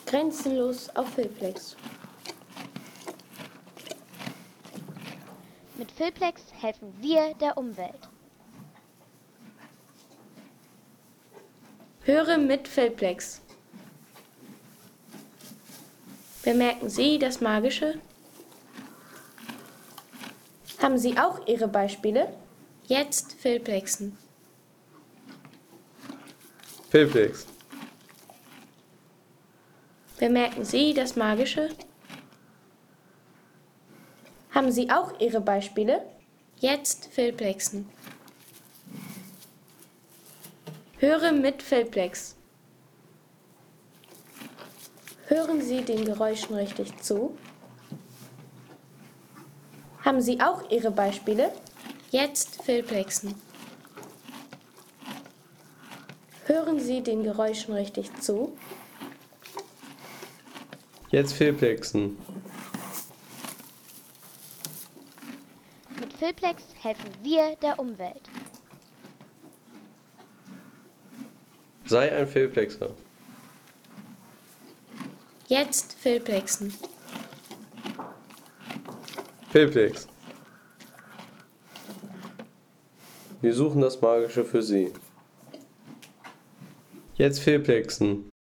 Grenzenlos auf Filplex. Mit Filplex helfen wir der Umwelt. Höre mit Filplex. Bemerken Sie das Magische? Haben Sie auch Ihre Beispiele? Jetzt Filplexen. Filplex. Bemerken Sie das Magische? Haben Sie auch Ihre Beispiele? Jetzt Filplexen. Höre mit Filplex. Hören Sie den Geräuschen richtig zu? Haben Sie auch Ihre Beispiele? Jetzt Filplexen. Hören Sie den Geräuschen richtig zu? Jetzt Filplexen. Mit Filplex helfen wir der Umwelt. Sei ein Filplexer. Jetzt Filplexen. Filplex. Wir suchen das Magische für Sie. Jetzt Filplexen.